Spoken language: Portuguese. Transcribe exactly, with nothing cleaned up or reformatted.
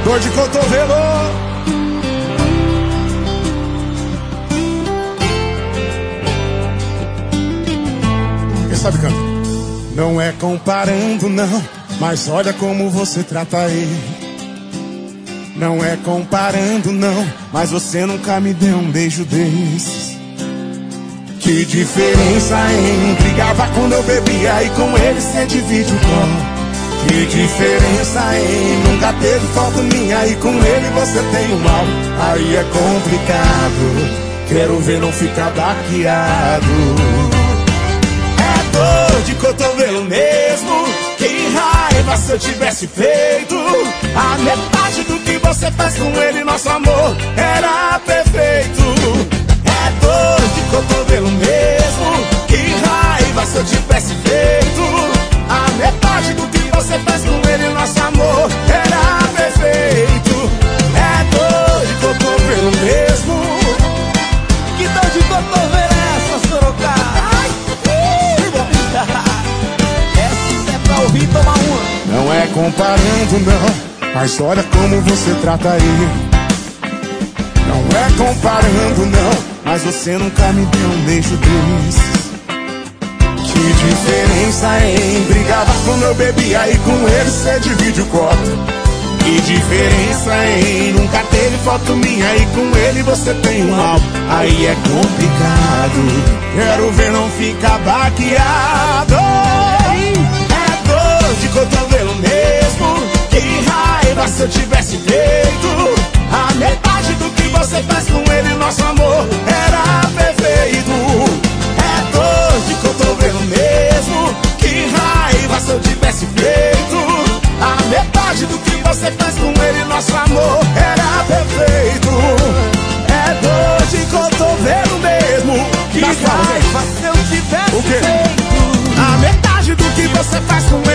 dor de cotovelo. Quem sabe canta? Não é comparando não, mas olha como você trata ele. Não é comparando não, mas você nunca me deu um beijo desses. Que diferença, hein? Brigava quando eu bebia e com ele cê divide o copo. Que diferença, hein? Nunca teve falta minha e com ele você tem um mal. Aí é complicado, quero ver não ficar baqueado. É dor de cotovelo mesmo. Que raiva se eu tivesse feito a metade do que você faz com ele. Nosso amor era perfeito. É dor de cotovelo mesmo. Que raiva se eu tivesse feito a metade do que você faz com ele. Nosso amor era perfeito. É dor de cotovelo mesmo. Que dor de cotovelo é essa, Sorocaba? Essa é pra ouvir tomar uma. Não é comparando não, mas olha como você trata ele. Não é comparando não, mas você nunca me deu um beijo desses. Que diferença, hein? Brigava quando eu bebia e com ele cê divide o copo. Que diferença, hein? Nunca teve foto minha e com ele você tem um álbum. Aí é complicado, quero ver não ficar baqueado. É dor de cotovelo mesmo. Que raiva se eu tivesse feito a metade do que você faz com ele. Nosso amor era perfeito. É dor de cotovelo mesmo. Que raiva se eu tivesse feito a metade do que você faz com ele. Nosso amor era perfeito. É dor de cotovelo mesmo. Que raiva se eu tivesse feito a metade do que você faz com ele.